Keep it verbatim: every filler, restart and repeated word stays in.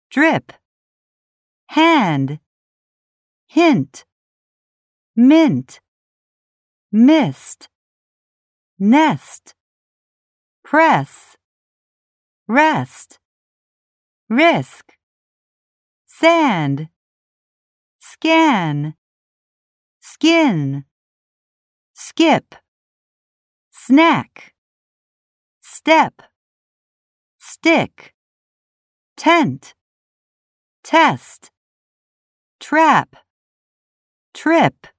drip, hand, hint, mint, mist, nest, press, rest, risk, sand, scan, skin, skip, snack, step, stick, tent, test, trap, trip.